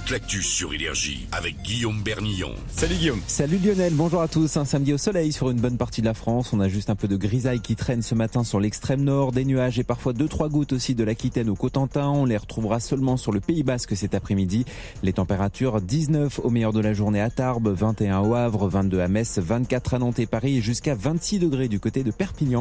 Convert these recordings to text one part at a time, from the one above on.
toute l'actu sur Énergie avec Guillaume Bernillon. Salut Guillaume. Salut Lionel, bonjour à tous. Un samedi au soleil sur une bonne partie de la France. On a juste un peu de grisaille qui traîne ce matin sur l'extrême nord, des nuages et parfois 2-3 gouttes aussi de l'Aquitaine au Cotentin. On les retrouvera seulement sur le Pays Basque cet après-midi. Les températures 19 au meilleur de la journée à Tarbes, 21 au Havre, 22 à Metz, 24 à Nantes et Paris et jusqu'à 26 degrés du côté de Perpignan.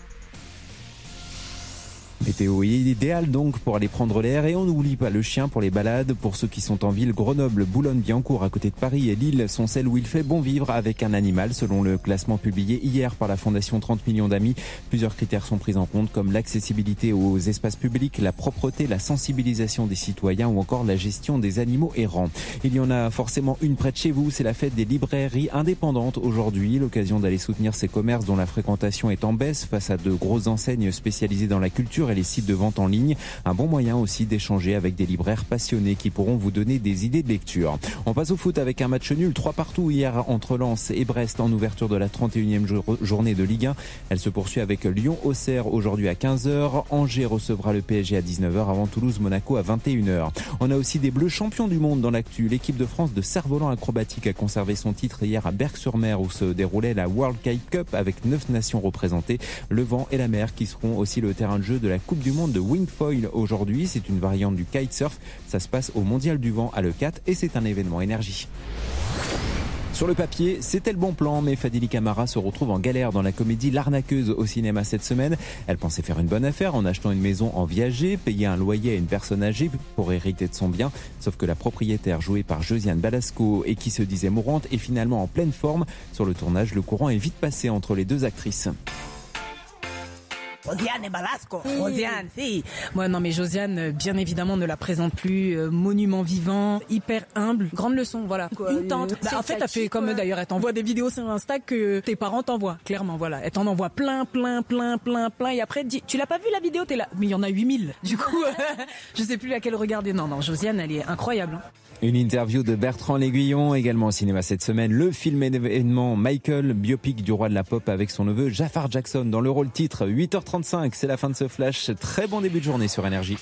Météo idéal donc pour aller prendre l'air et on n'oublie pas le chien pour les balades. Pour ceux qui sont en ville, Grenoble, Boulogne-Billancourt à côté de Paris et Lille sont celles où il fait bon vivre avec un animal. Selon le classement publié hier par la Fondation 30 millions d'amis, plusieurs critères sont pris en compte comme l'accessibilité aux espaces publics, la propreté, la sensibilisation des citoyens ou encore la gestion des animaux errants. Il y en a forcément une près de chez vous, c'est la fête des librairies indépendantes aujourd'hui. L'occasion d'aller soutenir ces commerces dont la fréquentation est en baisse face à de grosses enseignes spécialisées dans la culture et les sites de vente en ligne. Un bon moyen aussi d'échanger avec des libraires passionnés qui pourront vous donner des idées de lecture. On passe au foot avec un match nul 3-3 hier entre Lens et Brest en ouverture de la 31e journée de Ligue 1. Elle se poursuit avec Lyon-Auxerre aujourd'hui à 15h. Angers recevra le PSG à 19h avant Toulouse-Monaco à 21h. On a aussi des Bleus champions du monde dans l'actu. L'équipe de France de cerf-volant acrobatique a conservé son titre hier à Berck-sur-Mer où se déroulait la World Kite Cup avec 9 nations représentées. Le vent et la mer qui seront aussi le terrain de jeu de la Coupe du monde de wingfoil aujourd'hui. C'est une variante du kitesurf. Ça se passe au Mondial du Vent à Leucate et c'est un événement énergie. Sur le papier, c'était le bon plan, mais Fadili Camara se retrouve en galère dans la comédie L'Arnaqueuse au cinéma cette semaine. Elle pensait faire une bonne affaire en achetant une maison en viager, payer un loyer à une personne âgée pour hériter de son bien. Sauf que la propriétaire, jouée par Josiane Balasco et qui se disait mourante, est finalement en pleine forme. Sur le tournage, le courant est vite passé entre les deux actrices. Josiane Balasco. Josiane, si. Moi, non, mais Josiane, bien évidemment, ne la présente plus. Monument vivant, hyper humble. Grande leçon, voilà. Une tante. En fait, elle fait comme d'ailleurs, elle t'envoie des vidéos sur Insta que tes parents t'envoient. Clairement, voilà. Elle t'en envoie plein. Et après, tu l'as pas vu la vidéo, t'es là. Mais il y en a 8000. Du coup, je sais plus laquelle regarder. Non, Josiane, elle est incroyable. Une interview de Bertrand L'Aiguillon, également au cinéma cette semaine. Le film événement Michael, biopic du roi de la pop avec son neveu Jafar Jackson dans le rôle titre. 8h35, c'est la fin de ce flash. Très bon début de journée sur Énergie.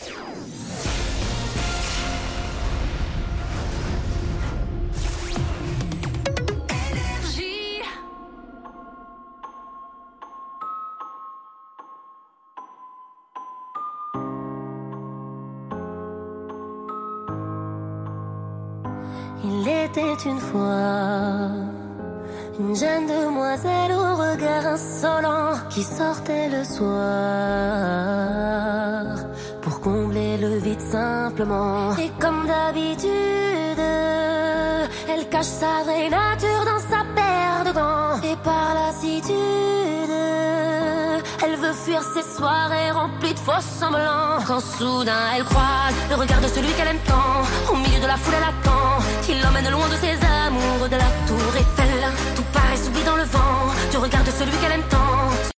Il était une fois une jeune demoiselle au regard insolent qui sortait le soir pour combler le vide simplement. Et comme d'habitude, elle cache sa vraie nature dans sa paire de gants. Et par lassitude, elle veut fuir ses soirées remplies de faux semblants. Quand soudain elle croise le regard de celui qu'elle aime tant.